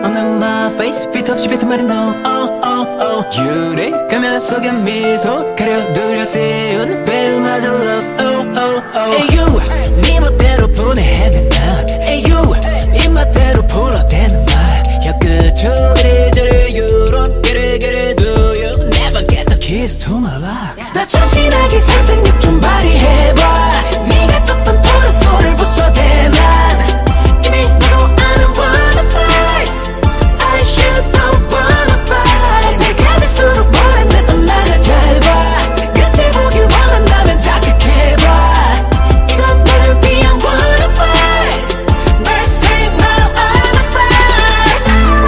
없는 my face 빛 없이 뱉은 말은 no oh oh oh 유리 가면 속에 미소 가려두려 세운 배우마저 lost oh oh oh 에휴 네 멋대로 분해해낸 난 에휴 입맛대로 불어대는 말 혀끝으로 이리저리 you don't get it get it do you never get the keys to my life 더 참신하게 상상력 좀 발휘해봐 네가 쫓던 토른 소를 부숴대만 이미 너도 아는 wanna place I should don't wanna place 내가 될수록 원하는 넌 나가 잘봐 끝을 보길 원한다면 자극해봐 이건 너를 위한 wanna place Let's take my other place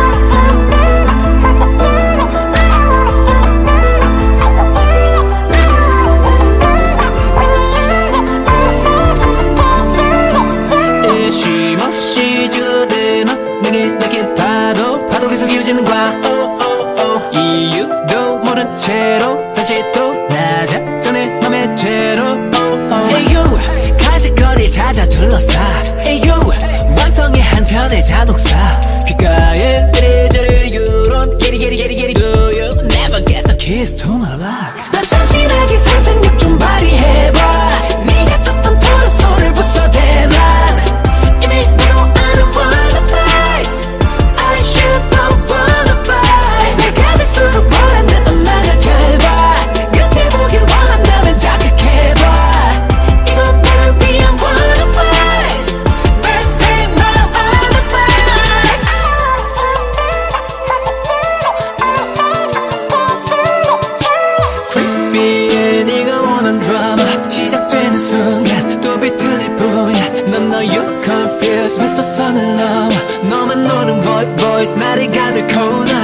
쉼없이 주드는 내게 파도 계속 이어지는 거야 oh, oh, oh. 이유도 모른 채로 다시 또 낮아 전에 맘의 죄로 oh, oh. 에휴 간식거리 찾아 둘러싸 에휴 완성의 한편의 잔혹사 귓가에 이리저리 you don't get it do you never get the keys to my life 더 참신하게 상상력 좀 발휘해봐 네가 쫓던 토른 소를 부숴대만 이미 너도 아는 wanna place I should don't wanna place 내가 될수록 원하는 넌 나가 잘봐 끝을 보길 원한다면 자극해봐 이건 너를 위한 wanna place Let's take my other place Creepy해 네가 원한 드라마 시작되는 순간 또 비틀릴 뿐이야 넌 you're confused 왜 또 선을 넘어 너만 노는 voice 나를 가득 코너